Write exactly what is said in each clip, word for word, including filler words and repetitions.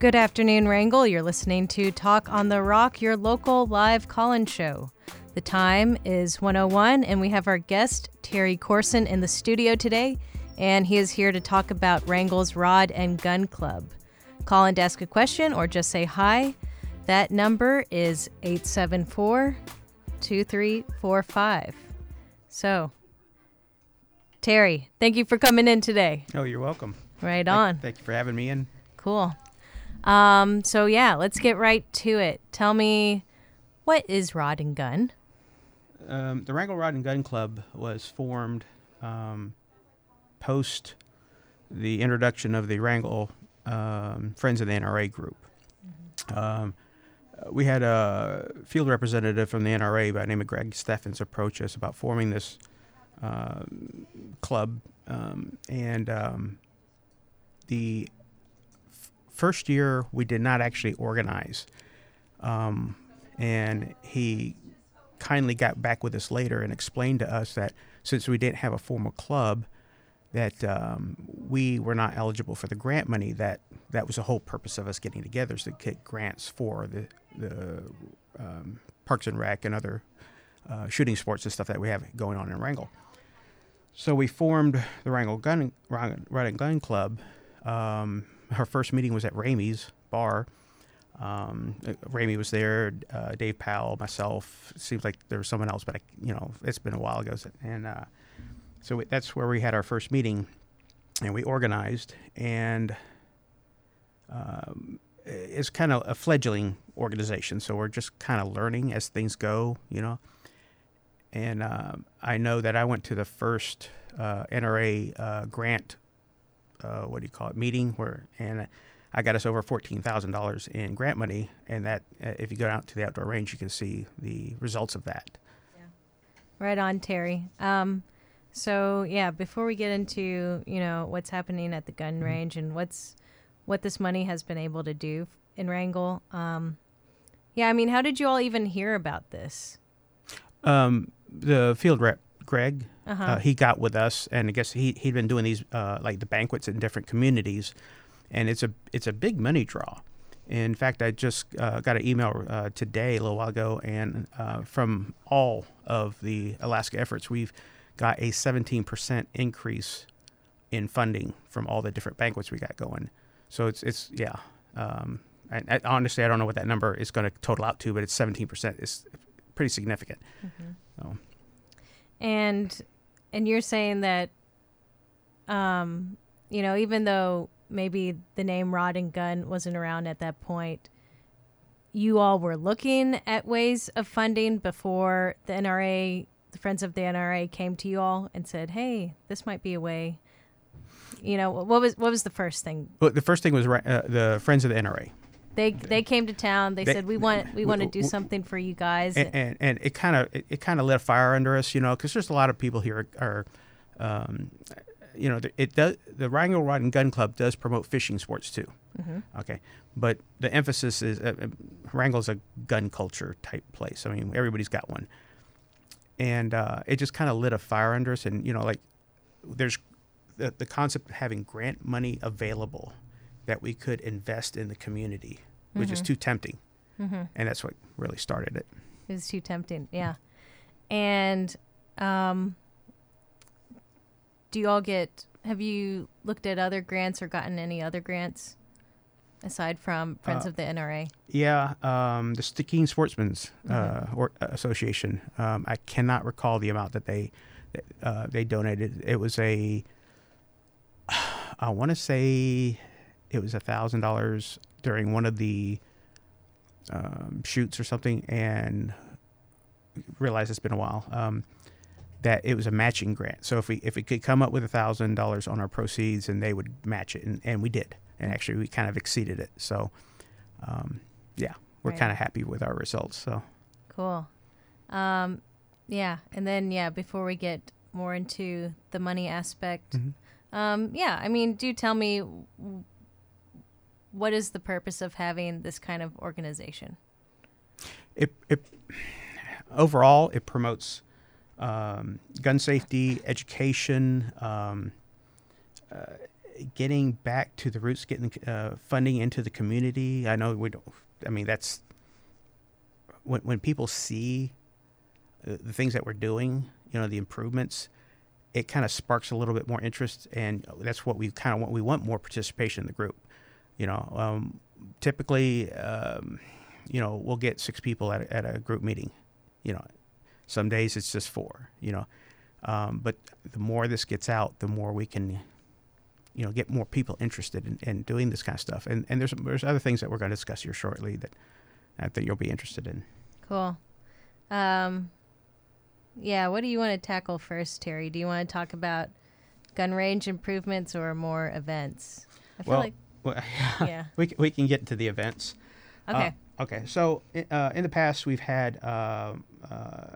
Good afternoon, Wrangell. You're listening to Talk on the Rock, your local live call-in show. The time is one oh one, and we have our guest, Terry Corson, in the studio today, and he is here to talk about Wrangell's Rod and Gun Club. Call in to ask a question or just say hi. That number is eight seven four, two three four five. So, Terry, thank you for coming in today. Oh, you're welcome. Right on. Thank, thank you for having me in. Cool. Um, so yeah, let's get right to it. Tell me, what is Rod and Gun? Um, the Wrangell Rod and Gun Club was formed um, post the introduction of the Wrangell um, Friends of the N R A group. Mm-hmm. Um, we had a field representative from the N R A by the name of Greg Steffens approach us about forming this uh, club, um, and um, the first year we did not actually organize, um, and he kindly got back with us later and explained to us that since we didn't have a formal club, that um, we were not eligible for the grant money. That that was the whole purpose of us getting together, is to get grants for the the um, Parks and Rec and other uh, shooting sports and stuff that we have going on in Wrangell. So we formed the Wrangell Gun Rod and Gun Club. Um, Our first meeting was at Ramey's bar. Um, Ramey was there, uh, Dave Powell, myself. It seems like there was someone else, but I, you know, it's been a while ago. And uh, so we, that's where we had our first meeting, and we organized. And um, it's kind of a fledgling organization, so we're just kind of learning as things go, you know. And uh, I know that I went to the first uh, N R A uh, grant. Uh, what do you call it, meeting, where, and I got us over fourteen thousand dollars in grant money, and that, uh, if you go out to the outdoor range, you can see the results of that. Yeah. Right on, Terry. Um, so, yeah, before we get into, you know, what's happening at the gun mm-hmm. range and what's what this money has been able to do in Wrangell, um, yeah, I mean, how did you all even hear about this? Um, the field rep, Greg, Uh-huh. Uh, he got with us, and I guess he he'd been doing these uh, like the banquets in different communities, and it's a it's a big money draw. In fact, I just uh, got an email uh, today, a little while ago, and uh, from all of the Alaska efforts, we've got a seventeen percent increase in funding from all the different banquets we got going. So it's it's yeah. Um, I, I, honestly, I don't know what that number is going to total out to, but it's seventeen percent. It's pretty significant. Mm-hmm. So. And and you're saying that, um, you know, even though maybe the name Rod and Gun wasn't around at that point, you all were looking at ways of funding before the N R A, the Friends of the N R A, came to you all and said, "Hey, this might be a way." You know, what was what was the first thing? Well, the first thing was uh, the Friends of the N R A. They they came to town. They, they said we want we want to do something for you guys, and and, and it kind of it, it kind of lit a fire under us, you know, because there's a lot of people here are, um, you know, it does the Wrangell Rod and Gun Club does promote fishing sports too, mm-hmm. okay, but the emphasis is uh, Wrangell's a gun culture type place. I mean, everybody's got one, and uh, it just kind of lit a fire under us, and you know, like there's the the concept of having grant money available that we could invest in the community, which mm-hmm. is too tempting. Mm-hmm. And that's what really started it. It was too tempting, yeah. And um, do you all get, have you looked at other grants or gotten any other grants aside from Friends uh, of the N R A? Yeah, um, the Stickeen Sportsmen's uh, mm-hmm. or, uh, Association. Um, I cannot recall the amount that they uh, they donated. It was a, I want to say, it was a thousand dollars during one of the um, shoots or something, and realized it's been a while. Um, that it was a matching grant. So if we if we could come up with a thousand dollars on our proceeds, and they would match it, and, and we did, and actually we kind of exceeded it. So, um, yeah, we're right. kind of happy with our results. So cool. Um, yeah, and then yeah, before we get more into the money aspect, mm-hmm. um, yeah, I mean, do tell me. What is the purpose of having this kind of organization? It, it overall, it promotes um, gun safety, education. Um, uh, getting back to the roots, getting uh, funding into the community. I know we don't. I mean, that's when when people see uh, the things that we're doing. You know, the improvements. It kind of sparks a little bit more interest, and that's what we kind of want. We want more participation in the group. You know, um, typically, um, you know, we'll get six people at a, at a group meeting. You know, some days it's just four. You know, um, but the more this gets out, the more we can, you know, get more people interested in, in doing this kind of stuff. And and there's there's other things that we're going to discuss here shortly that I think you'll be interested in. Cool. Um, yeah. What do you want to tackle first, Terry? Do you want to talk about gun range improvements or more events? I feel well, like well, yeah. we we can get into the events. Okay. Uh, okay. So uh, in the past, we've had uh, uh,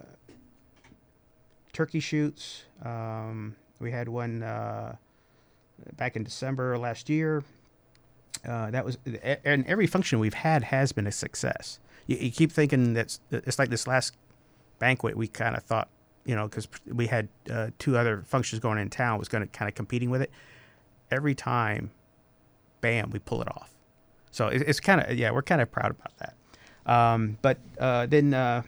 turkey shoots. Um, we had one uh, back in December last year. Uh, that was, and every function we've had has been a success. You, you keep thinking that's it's like this last banquet. We kind of thought, you know, because we had uh, two other functions going in town, was going to kind of competing with it. Every time, bam, we pull it off. So it, it's kind of, yeah, we're kind of proud about that. Um, but uh, then uh,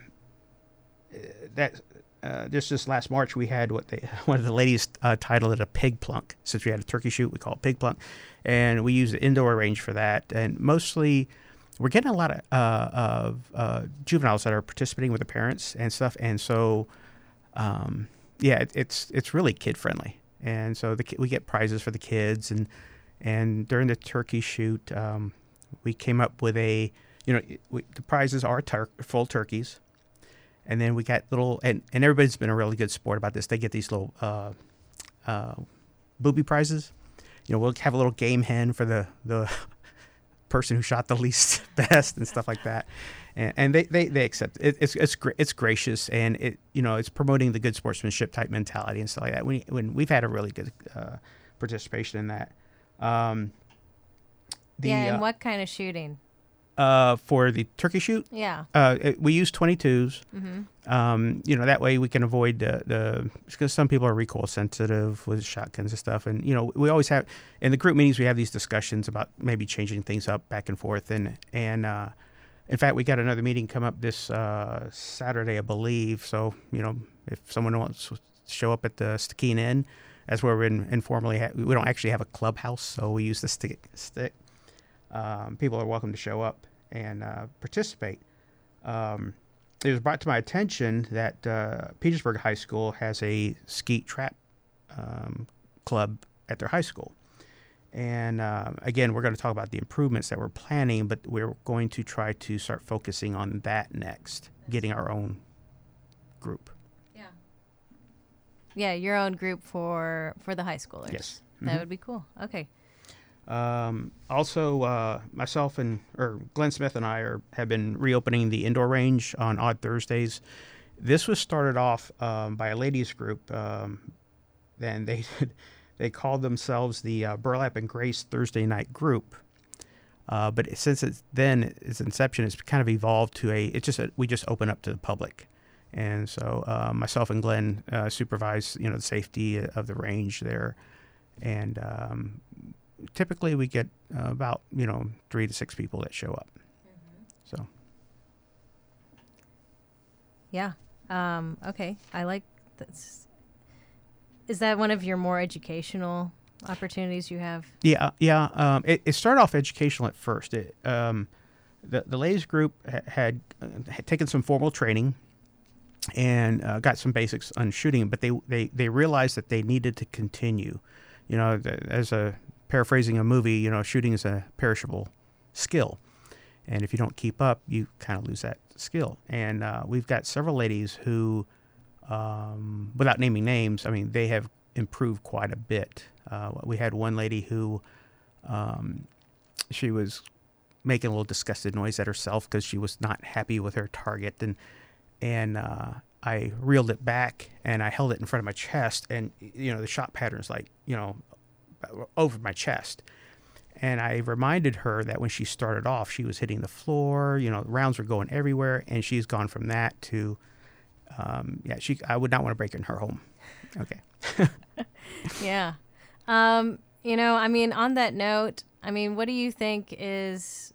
that uh, just this last March, we had what they one of the ladies uh, titled it a pig plunk. Since we had a turkey shoot, we call it pig plunk, and we use the indoor range for that. And mostly, we're getting a lot of, uh, of uh, juveniles that are participating with the parents and stuff. And so, um, yeah, it, it's it's really kid friendly. And so the we get prizes for the kids, and and during the turkey shoot, um, we came up with a, you know, we, the prizes are tur- full turkeys, and then we got little, and, and everybody's been a really good sport about this. They get these little uh, uh, booby prizes. You know, we'll have a little game hen for the the person who shot the least best and stuff like that, and, and they, they, they accept it. It's it's it's gracious, and it you know it's promoting the good sportsmanship type mentality and stuff like that. We when we've had a really good uh, participation in that. Um, the, yeah, and uh, what kind of shooting? Uh, for the turkey shoot, yeah, uh, it, we use twenty-twos. Mm-hmm. Um, you know, that way we can avoid the, the because some people are recoil sensitive with shotguns and stuff, and you know we always have in the group meetings we have these discussions about maybe changing things up back and forth, and and uh, in fact we got another meeting come up this uh, Saturday, I believe. So you know if someone wants to show up at the Stikine Inn, that's where we're in, informally ha- we don't actually have a clubhouse, so we use the stick stick. Um, people are welcome to show up and uh, participate. Um, it was brought to my attention that uh, Petersburg High School has a skeet trap um, club at their high school. And uh, again, we're going to talk about the improvements that we're planning, but we're going to try to start focusing on that next, getting our own group. Yeah. Yeah, your own group for, for the high schoolers. Yes. That Mm-hmm. would be cool. Okay. Um, also, uh, myself and or Glenn Smith and I are have been reopening the indoor range on odd Thursdays. This was started off um, by a ladies group, um, and they they called themselves the uh, Burlap and Grace Thursday Night Group. Uh, but since it's then its inception, it's kind of evolved to a. It's just a, we just open up to the public, and so uh, myself and Glenn uh, supervise you know the safety of the range there, and. Um, Typically, we get uh, about you know three to six people that show up. Mm-hmm. So, yeah, um, okay. I like this. Is that one of your more educational opportunities you have? Yeah, yeah. Um, it, it started off educational at first. It, um, the the ladies group ha- had, uh, had taken some formal training and uh, got some basics on shooting, but they, they, they realized that they needed to continue. You know, the, as a paraphrasing a movie, you know, shooting is a perishable skill. And if you don't keep up, you kind of lose that skill. And uh, we've got several ladies who, um, without naming names, I mean, they have improved quite a bit. Uh, we had one lady who, um, she was making a little disgusted noise at herself because she was not happy with her target. And, and uh, I reeled it back and I held it in front of my chest. And, you know, the shot pattern's like, you know, over my chest. And I reminded her that when she started off, she was hitting the floor, you know, rounds were going everywhere. And she's gone from that to, um, yeah, she, I would not want to break in her home. Okay. Yeah. Um, You know, I mean, on that note, I mean, what do you think is,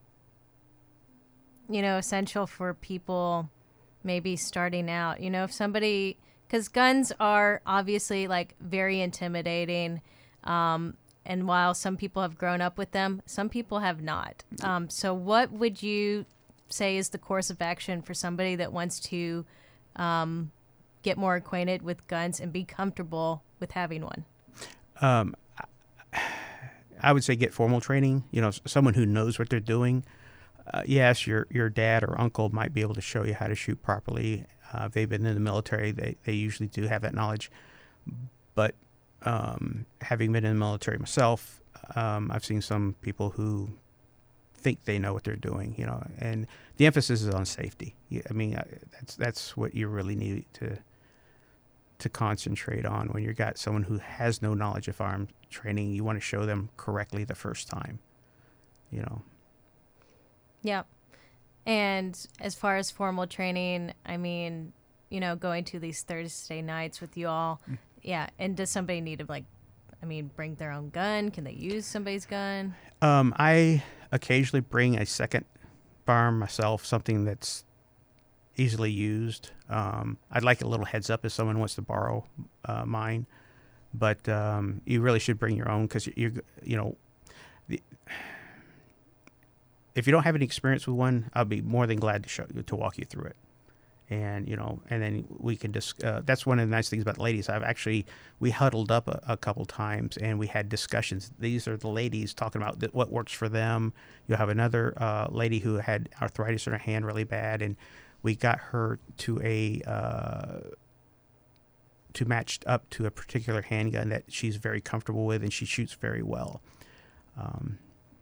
you know, essential for people maybe starting out? You know, if somebody, because guns are obviously like very intimidating. Um, and while some people have grown up with them, some people have not. Um, so what would you say is the course of action for somebody that wants to um, get more acquainted with guns and be comfortable with having one? Um, I would say get formal training, you know, someone who knows what they're doing. Uh, yes, your your dad or uncle might be able to show you how to shoot properly. Uh, if they've been in the military, they, they usually do have that knowledge. But um, having been in the military myself, um, I've seen some people who think they know what they're doing, you know, and the emphasis is on safety. I mean, that's that's what you really need to to concentrate on when you've got someone who has no knowledge of firearm training. You want to show them correctly the first time, you know. Yeah. And as far as formal training, I mean, you know, going to these Thursday nights with you all, mm. yeah. And does somebody need to, like, I mean, bring their own gun? Can they use somebody's gun? Um, I occasionally bring a second firearm myself, something that's easily used. Um, I'd like a little heads up if someone wants to borrow uh, mine, but um, you really should bring your own because you you know, the, if you don't have any experience with one, I'll be more than glad to show you to walk you through it. And, you know, and then we can just, uh, that's one of the nice things about the ladies. I've actually, we huddled up a, a couple times and we had discussions. These are the ladies talking about th- what works for them. You'll have another uh, lady who had arthritis in her hand really bad. And we got her to a, uh, to match up to a particular handgun that she's very comfortable with and she shoots very well. Um,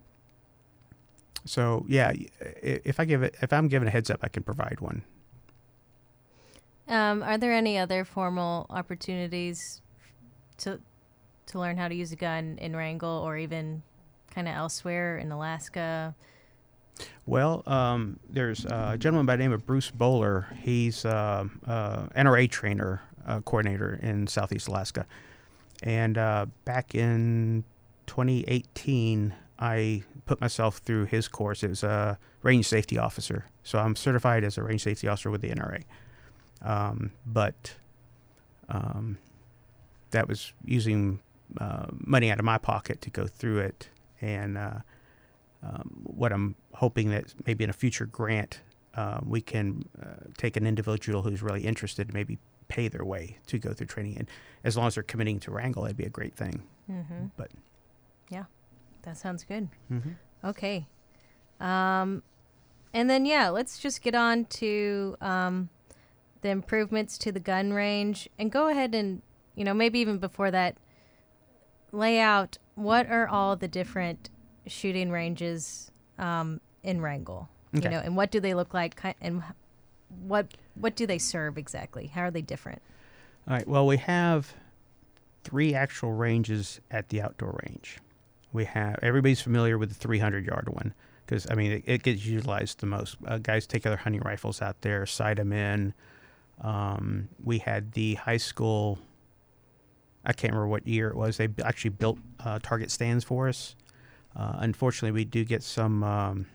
so yeah, if I give it, if I'm given a heads up, I can provide one. Um, are there any other formal opportunities to to learn how to use a gun in Wrangell or even kind of elsewhere in Alaska? Well, um, there's a gentleman by the name of Bruce Bowler. He's uh, uh, N R A trainer uh, coordinator in Southeast Alaska. And uh, back in twenty eighteen, I put myself through his course. It was a range safety officer. So I'm certified as a range safety officer with the N R A. Um, but um, that was using uh, money out of my pocket to go through it. And uh, um, what I'm hoping that maybe in a future grant, uh, we can uh, take an individual who's really interested, maybe pay their way to go through training. And as long as they're committing to Wrangell, that'd be a great thing. Mm-hmm. But yeah, that sounds good. Mm-hmm. Okay. Um, and then, yeah, let's just get on to um, the improvements to the gun range and go ahead and, you know, maybe even before that, lay out what are all the different shooting ranges um, in Wrangell, okay. you know, and what do they look like and what what do they serve exactly? How are they different? All right. Well, we have three actual ranges at the outdoor range. We have, everybody's familiar with the three hundred yard one because, I mean, it, it gets utilized the most. Uh, guys take their hunting rifles out there, sight them in. Um, we had the high school, I can't remember what year it was, they actually built uh, target stands for us. Uh, unfortunately, we do get some um,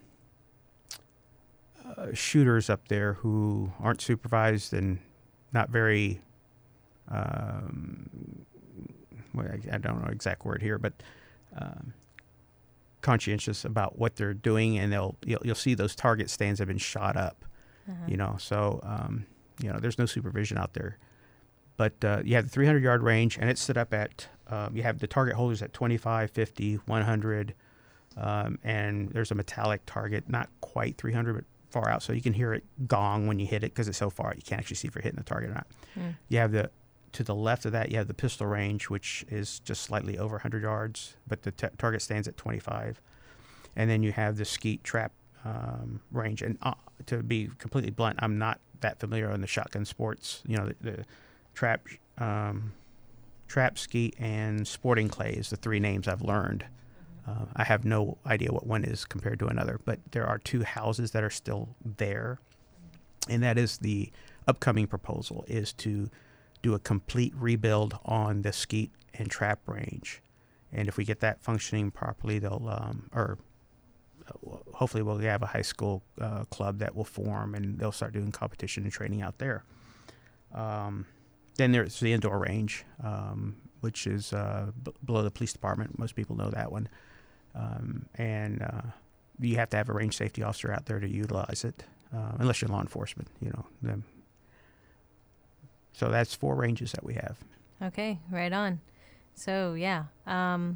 uh, shooters up there who aren't supervised and not very, um, well, I, I don't know the exact word here, but um, conscientious about what they're doing, and they'll you'll, you'll see those target stands have been shot up, uh-huh. you know, so um, you know, there's no supervision out there. But uh, you have the three hundred yard range, and it's set up at, um, you have the target holders at twenty-five, fifty, one hundred, um, and there's a metallic target, not quite three hundred, but far out, so you can hear it gong when you hit it because it's so far you can't actually see if you're hitting the target or not. Mm. You have the, to the left of that, you have the pistol range, which is just slightly over one hundred yards, but the t- target stands at twenty-five. And then you have the skeet trap um, range. And uh, to be completely blunt, I'm not that familiar on the shotgun sports. You know, the, the trap, um, trap, skeet, and sporting clay is the three names I've learned. Uh, I have no idea what one is compared to another, but there are two houses that are still there. And that is the upcoming proposal, is to do a complete rebuild on the skeet and trap range And if we get that functioning properly, they'll, um, or uh, hopefully we'll have a high school uh, club that will form, and they'll start doing competition and training out there. Um, then there's the indoor range, um, which is uh, b- below the police department. Most people know that one. Um, and uh, you have to have a range safety officer out there to utilize it, uh, unless you're law enforcement, you know. Them. So that's four ranges that we have. Okay, right on. So, yeah. Um,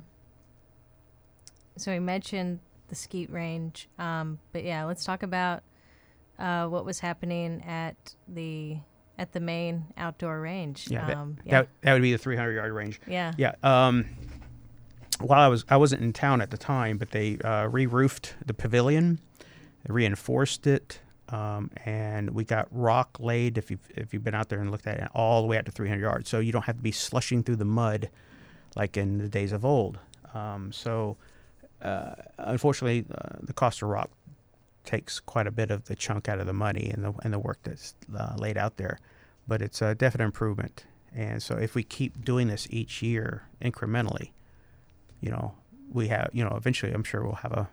so we mentioned the skeet range, um, but yeah, let's talk about uh, what was happening at the at the main outdoor range. Yeah, that, um, yeah. that, that would be the three hundred yard range. Yeah. Yeah. Um, while I was I wasn't in town at the time, but they uh, re-roofed the pavilion, they reinforced it, um, and we got rock laid. If you if you've been out there and looked at it, all the way out to three hundred yards, so you don't have to be slushing through the mud like in the days of old. Um, so, uh, unfortunately, uh, the cost of rock takes quite a bit of the chunk out of the money and the and the work that's uh, laid out there, but it's a definite improvement. And so, if we keep doing this each year incrementally, you know, we have, you know, eventually, I'm sure we'll have a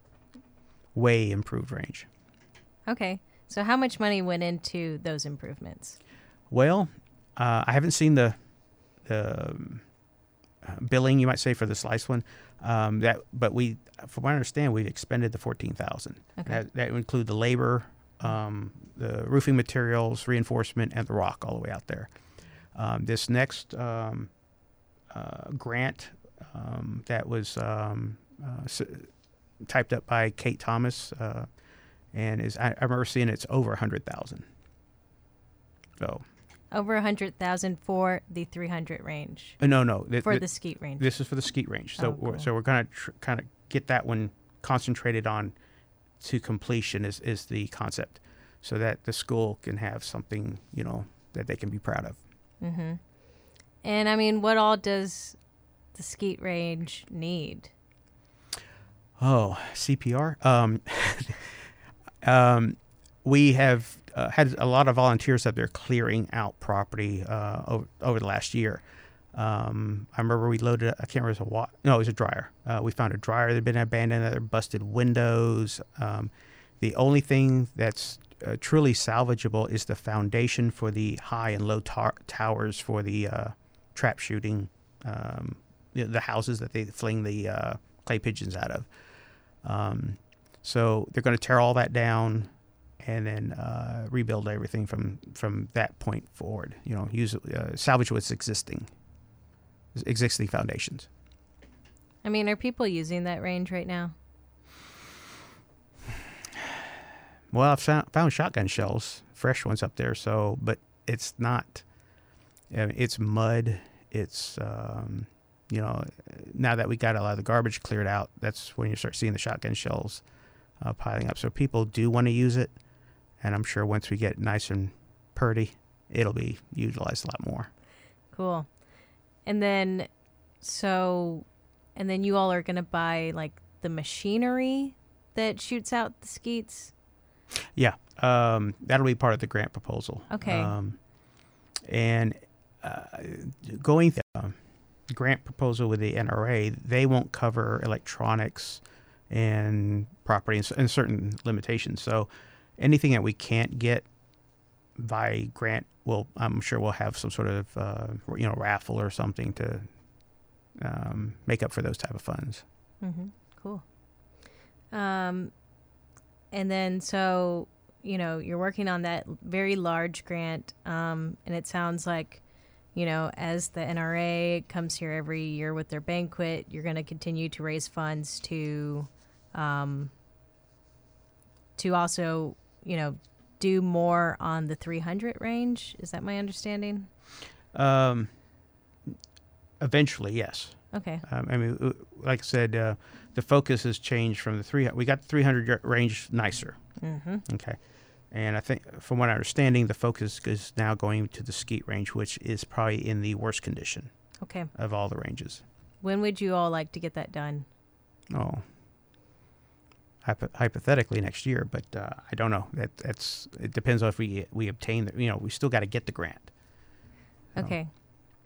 way improved range. Okay. So how much money went into those improvements? Well, uh, I haven't seen the the um, uh, billing, you might say, for the slice one. Um, that, but we, from what I understand, we've expended the fourteen thousand. Okay. That that would include the labor, um, the roofing materials, reinforcement, and the rock all the way out there. Um, this next um, uh, grant um, that was um, uh, s- typed up by Kate Thomas, uh, and is I, I remember seeing it's over a hundred thousand. So. Over one hundred thousand for the three hundred range. Uh, no, no. For the skeet range. This is for the skeet range. So, Oh, we're, cool. so we're going to tr- kind of get that one concentrated on to completion is, is the concept, so that the school can have something, you know, that they can be proud of. Mm-hmm. And I mean, what all does the skeet range need? Oh, C P R. Um, um, we have uh, had a lot of volunteers up there clearing out property uh, over, over the last year. Um, I remember we loaded, I can't remember if it was a wa- no, it was a dryer. Uh, we found a dryer that had been abandoned, there busted windows. Um, the only thing that's uh, truly salvageable is the foundation for the high and low tar- towers for the uh, trap shooting, um, the, the houses that they fling the uh, clay pigeons out of. Um, so they're going to tear all that down and then uh, rebuild everything from, from that point forward. You know, use uh, salvage what's existing, existing foundations. I mean, are people using that range right now? Well, I've found, found shotgun shells, fresh ones up there. So, but it's not. I mean, it's mud. It's um, you know, now that we got a lot of the garbage cleared out, that's when you start seeing the shotgun shells uh, piling up. So people do want to use it, and I'm sure once we get nice and purdy, it'll be utilized a lot more. Cool. And then, so, and then you all are going to buy like the machinery that shoots out the skeets? Yeah, um, that'll be part of the grant proposal. Okay. Um, and uh, going through the grant proposal with the N R A, they won't cover electronics and property and, and certain limitations. So anything that we can't get by grant, well, I'm sure we'll have some sort of uh, you know raffle or something to um, make up for those type of funds. Mm-hmm. Cool. Um, and then so you know you're working on that very large grant, um, and it sounds like you know as the N R A comes here every year with their banquet, you're going to continue to raise funds to, um, to also you know. do more on the three hundred range. Is that my understanding? Um, eventually, yes. Okay. Um, I mean, uh, like I said, uh, the focus has changed from the three. We got the three hundred yard range nicer. Mm-hmm. Okay. And I think, from what I'm understanding, the focus is now going to the skeet range, which is probably in the worst condition Okay. of all the ranges. When would you all like to get that done? Oh, hypo- hypothetically next year, but uh, I don't know. That that's it depends on if we we obtain the. You know, we still got to get the grant. So. Okay.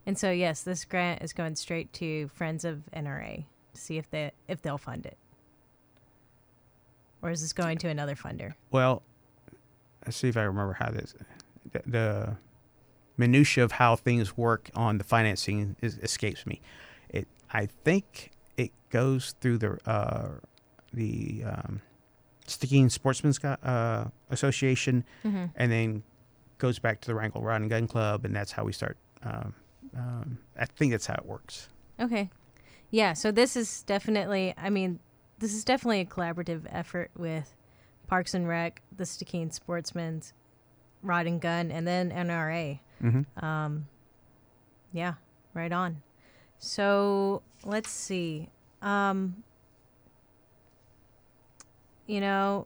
And so, yes, this grant is going straight to Friends of N R A to see if they if they'll fund it. Or is this going to another funder? Well, let's see if I remember how this, the, the minutia of how things work on the financing is, escapes me. It, I think it goes through the uh, the um, Stickeen Sportsman's uh, Association, mm-hmm. and then goes back to the Wrangell Rod and Gun Club, and that's how we start. Um, um, I think that's how it works. Okay, yeah. So this is definitely. I mean. This is definitely a collaborative effort with Parks and Rec, the Stickeen Sportsman's, Rod and Gun, and then N R A. Mm-hmm. Um, yeah, right on. So let's see. Um, you know,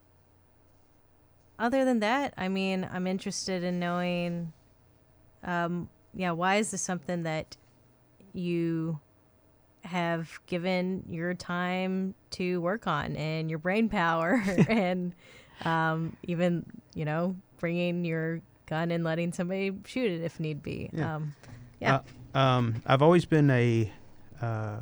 other than that, I mean, I'm interested in knowing, um, yeah, why is this something that you have given your time to work on and your brain power and um, even, you know, bringing your gun and letting somebody shoot it if need be. Yeah. Um, yeah. Uh, um, I've always been a uh,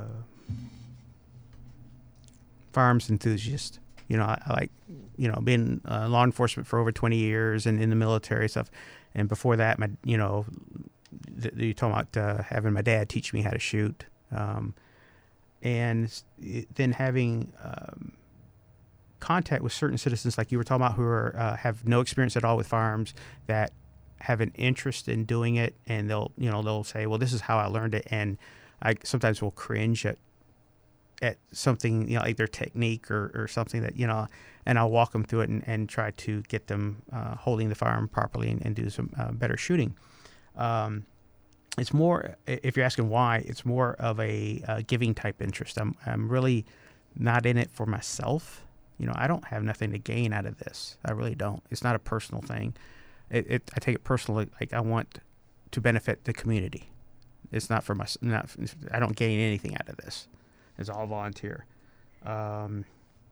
firearms enthusiast. You know, I, I like, you know, being uh, law enforcement for over twenty years and in the military stuff. And before that, my, you know, th- you're talking about uh, having my dad teach me how to shoot. Um, and then having um, contact with certain citizens like you were talking about who are, uh, have no experience at all with firearms, that have an interest in doing it, and they'll, you know, they'll say, well, this is how I learned it, and I sometimes will cringe at at something, you know, like their technique or, or something that, you know, and I'll walk them through it and, and try to get them uh, holding the firearm properly and, and do some uh, better shooting. Um, It's more, if you're asking why, it's more of a uh, giving type interest. I'm I'm really not in it for myself. You know, I don't have nothing to gain out of this. I really don't. It's not a personal thing. It, it I take it personally. Like, I want to benefit the community. It's not for my. Not. I don't gain anything out of this. It's all volunteer. Um,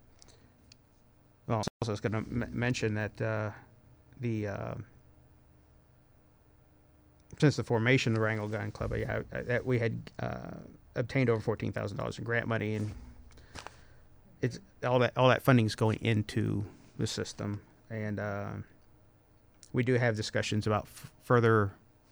well, I was going to m- mention that uh, the. Uh, Since the formation of the Wrangell Gun Club, yeah, that we had uh, obtained over fourteen thousand dollars in grant money, and it's all that all that funding is going into the system, and uh, we do have discussions about f- further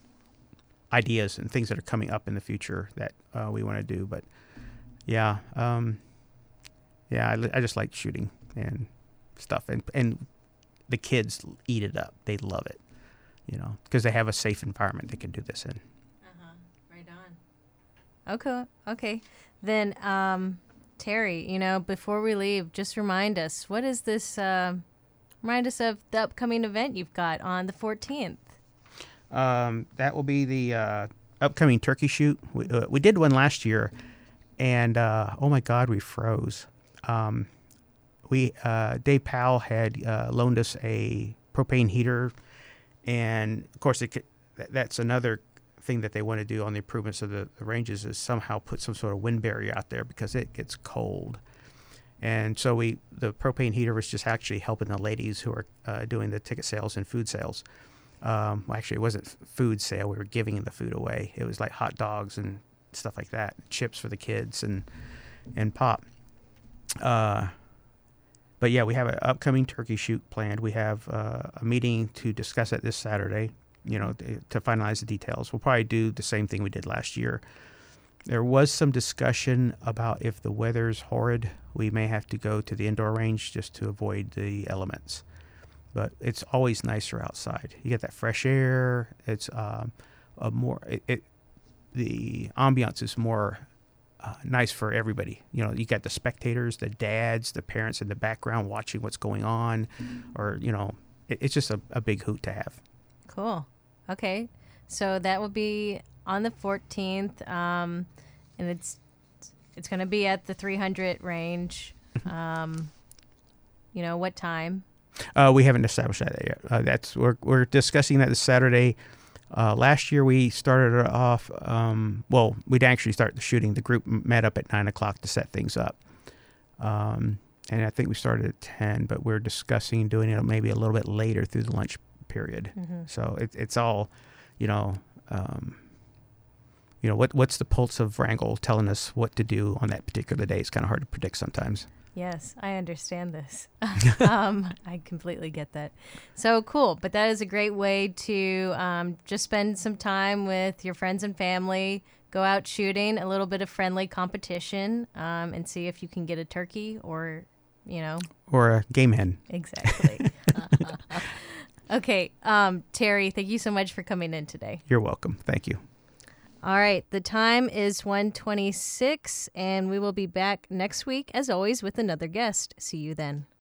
ideas and things that are coming up in the future that uh, we want to do. But yeah, um, yeah, I, I just like shooting and stuff, and and the kids eat it up; they love it. You know, because they have a safe environment they can do this in. Uh-huh. Right on. Okay. Okay. Then, um, Terry, you know, before we leave, just remind us, what is this, uh, remind us of the upcoming event you've got on the fourteenth. Um, that will be the uh, upcoming turkey shoot. We, uh, we did one last year, and, uh, oh, my God, we froze. Um, we uh, Dave Powell had uh, loaned us a propane heater. And, of course, it could, that's another thing that they want to do on the improvements of the, the ranges is somehow put some sort of wind barrier out there because it gets cold. And so we the propane heater was just actually helping the ladies who are uh, doing the ticket sales and food sales. Um, well, actually, it wasn't food sale. We were giving the food away. It was like hot dogs and stuff like that, chips for the kids and, and pop. Uh But yeah, we have an upcoming turkey shoot planned. We have uh, a meeting to discuss it this Saturday, you know, to, to finalize the details. We'll probably do the same thing we did last year. There was some discussion about if the weather's horrid, we may have to go to the indoor range just to avoid the elements. But it's always nicer outside. You get that fresh air. It's um, a more it, it the ambiance is more Uh, nice for everybody. You know, you got the spectators, the dads, the parents in the background watching what's going on, or, you know, it, it's just a, a big hoot to have. Cool. Okay. So that will be on the fourteenth, um, and it's it's going to be at the three hundred range. Um, you know, what time? Uh, we haven't established that yet. Uh, that's we're we're discussing that this Saturday. Uh, last year we started it off, um, well, we'd actually start the shooting. The group met up at nine o'clock to set things up. Um, and I think we started at ten, but we're discussing doing it maybe a little bit later through the lunch period. Mm-hmm. So it, it's all, you know, um, you know, what what's the pulse of Wrangell telling us what to do on that particular day? It's kind of hard to predict sometimes. Yes, I understand this. um, I completely get that. So cool. But that is a great way to um, just spend some time with your friends and family, go out shooting, a little bit of friendly competition, um, and see if you can get a turkey or, you know. Or a game hen. Exactly. Okay. Um, Terry, thank you so much for coming in today. You're welcome. Thank you. All right. The time is one twenty-six, and we will be back next week, as always, with another guest. See you then.